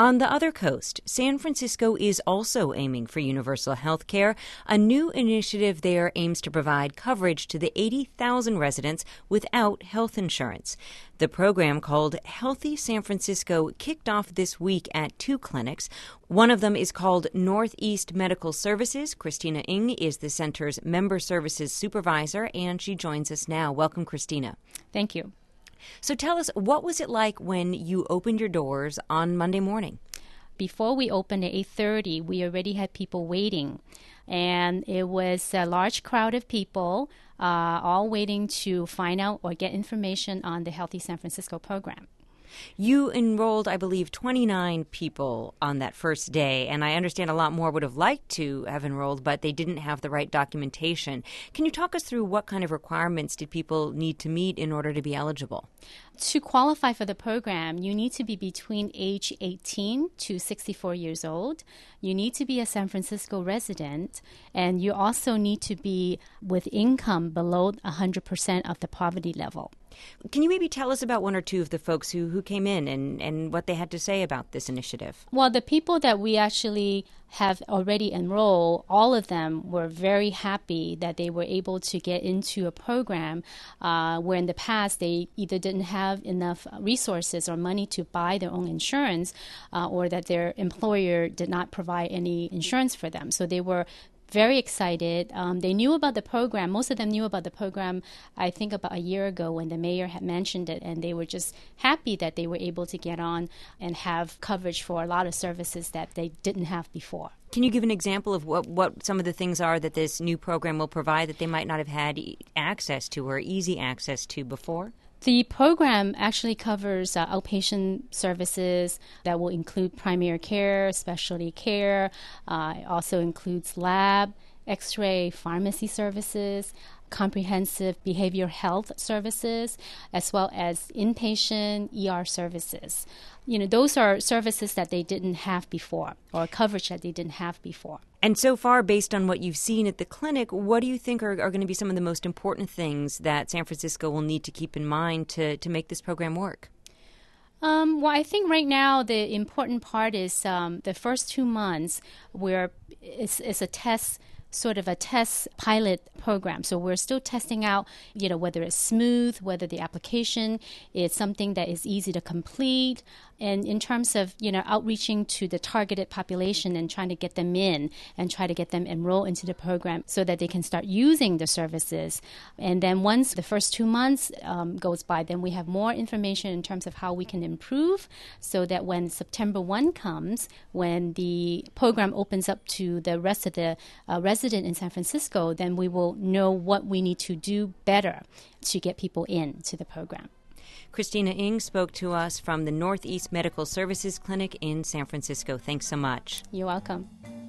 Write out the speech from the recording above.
On the other coast, San Francisco is also aiming for universal health care. A new initiative there aims to provide coverage to the 80,000 residents without health insurance. The program, called Healthy San Francisco, kicked off this week at 2 clinics. One of them is called Northeast Medical Services. Christina Ng is the center's member services supervisor, and she joins us now. Welcome, Christina. Thank you. So tell us, what was it like when you opened your doors on Monday morning? Before we opened at 8:30, we already had people waiting. And it was a large crowd of people all waiting to find out or get information on the Healthy San Francisco program. You enrolled, I believe, 29 people on that first day, and I understand a lot more would have liked to have enrolled, but they didn't have the right documentation. Can you talk us through what kind of requirements did people need to meet in order to be eligible? To qualify for the program, you need to be between age 18 to 64 years old. You need to be a San Francisco resident, and you also need to be with income below 100% of the poverty level. Can you maybe tell us about one or two of the folks who came in and what they had to say about this initiative? Well, the people that we actually have already enrolled, all of them were very happy that they were able to get into a program where in the past they either didn't have enough resources or money to buy their own insurance or that their employer did not provide any insurance for them. So they were very excited. They knew about the program. Most of them knew about the program, I think, about a year ago when the mayor had mentioned it, and they were just happy that they were able to get on and have coverage for a lot of services that they didn't have before. Can you give an example of what some of the things are that this new program will provide that they might not have had access to or easy access to before? The program actually covers outpatient services that will include primary care, specialty care. It also includes lab, x-ray, pharmacy services, comprehensive behavioral health services, as well as inpatient ER services. Those are services that they didn't have before, or coverage that they didn't have before. And so far, based on what you've seen at the clinic, what do you think are going to be some of the most important things that San Francisco will need to keep in mind to make this program work? Well, I think right now the important part is the first 2 months where it's a test, sort of a test pilot program. So we're still testing out, whether it's smooth, whether the application is something that is easy to complete. And in terms of, outreaching to the targeted population and trying to get them in and try to get them enrolled into the program so that they can start using the services. And then once the first 2 months goes by, then we have more information in terms of how we can improve so that when September 1 comes, when the program opens up to the rest of the resident in San Francisco, then we will know what we need to do better to get people into the program. Christina Ng spoke to us from the Northeast Medical Services Clinic in San Francisco. Thanks so much. You're welcome.